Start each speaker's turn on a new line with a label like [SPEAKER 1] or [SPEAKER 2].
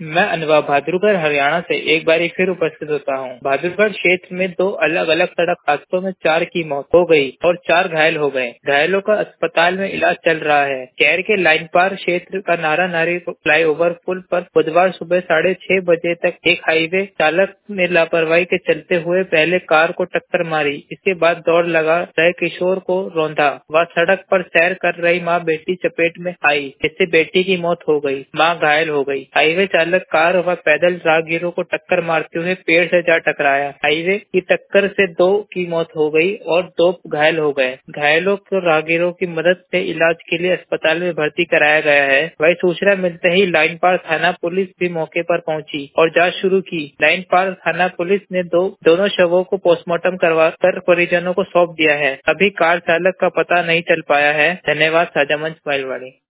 [SPEAKER 1] मैं अनुभव बहादुरगढ़ हरियाणा से एक बार फिर उपस्थित होता हूँ। बहादुरगढ़ क्षेत्र में 2 अलग-अलग सड़क हादसों में 4 की मौत हो गई और 4 घायल हो गए। घायलों का अस्पताल में इलाज चल रहा है। कैर के लाइन पार क्षेत्र का नारा नारी फ्लाईओवर पुल पर बुधवार सुबह 6:30 बजे तक एक हाईवे चालक ने लापरवाही के चलते हुए पहले कार को टक्कर मारी। इसके बाद दौड़ लगा रहे किशोर को रौंदा। वह सड़क पर सैर कर रही माँ बेटी चपेट में आई, जिससे बेटी की मौत हो गई, माँ घायल हो गई। हाईवे चालक कार व पैदल राहगीरों को टक्कर मारते हुए पेड़ से जा टकराया। हाईवे की टक्कर से 2 की मौत हो गई और 2 घायल हो गए। घायलों को राहगीरों की मदद से इलाज के लिए अस्पताल में भर्ती कराया गया है। वही सूचना मिलते ही लाइन पार थाना पुलिस भी मौके पर पहुंची और जांच शुरू की। लाइन पार थाना पुलिस ने दोनों शवों को पोस्टमार्टम करवाकर परिजनों को सौंप दिया है। अभी कार चालक का पता नहीं चल पाया है। धन्यवाद। साझा मंच महलवाड़ी।